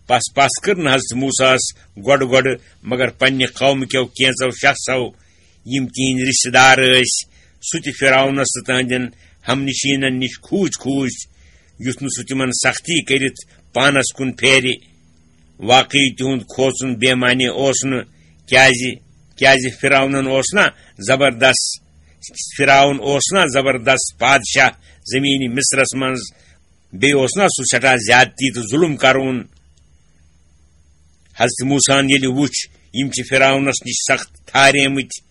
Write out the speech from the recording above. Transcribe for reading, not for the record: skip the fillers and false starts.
पस कर हजरत मूसास गोड़ मगर पन्ने कौम क्यों कैंचो शख्सो यम तीन रिश्तेदार सह फिरौनस तहदन हमनशीनन निश खूज युथ सह तिमन सख्ती करित पानस कुन फेर वाकई तिहुंद खोचुन बेमानी क्या फिरौनन जबरदस्त बादशाह जमीनी मिस्रस मज बे सह सठा ज्यादती तो जुल्म करून हजरत मूसान ये वुच यम फिरौनस निश सख्त थारेमत